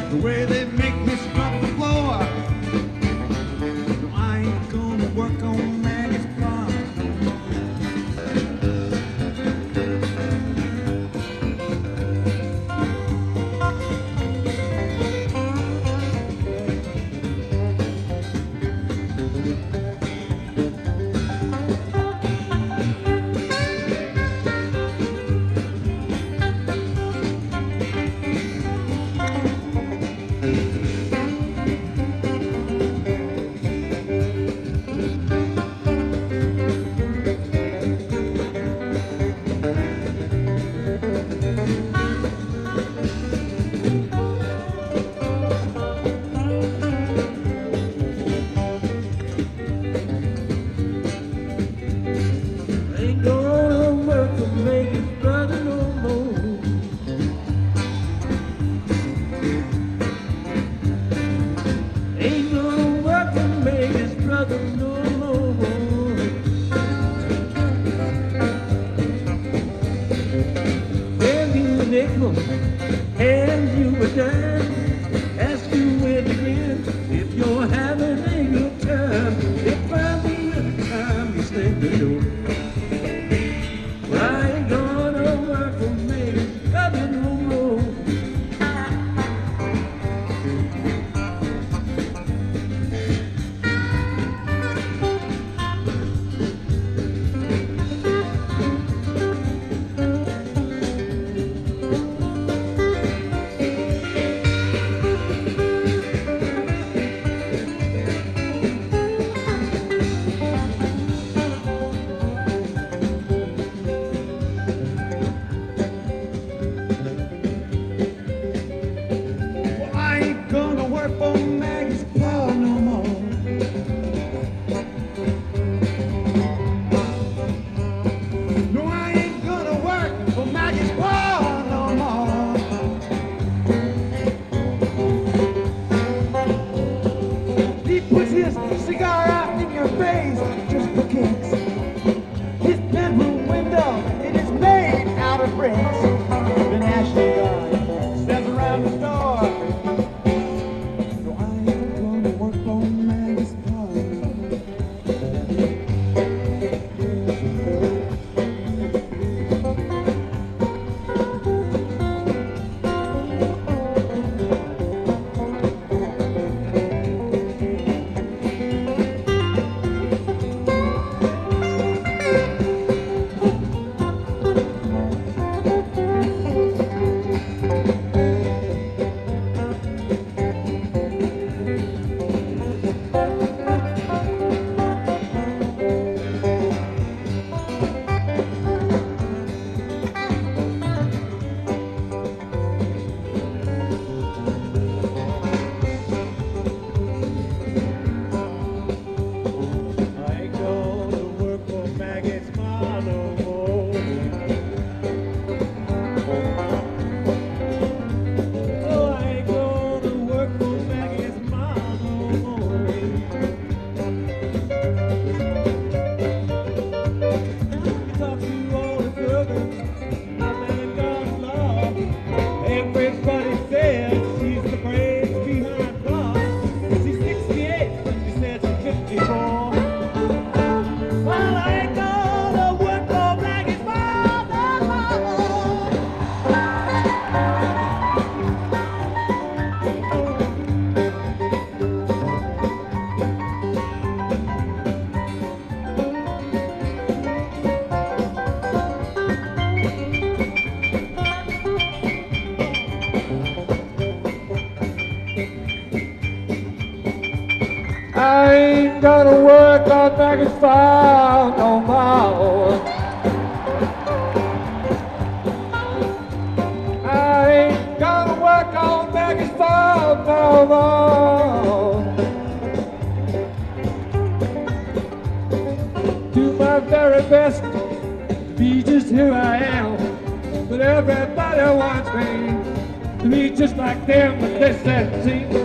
The way they make me scrub the floor. No, I ain't gonna work on Maggie's farm. And you a dime, ask you where to grin if you're having a good time. If I be the time you slam the door, well, I ain't gonna work for me, nothing no more. Cigar out in your face, just for kicks. His bedroom window, it is made out of bricks. The National Guard stands around the door. No, I ain't gonna work on Maggie's I ain't gonna work on Maggie's farm no more. I ain't gonna work on Maggie's farm no more. Do my very best to be just who I am, but everybody wants me to be just like them, but this that seems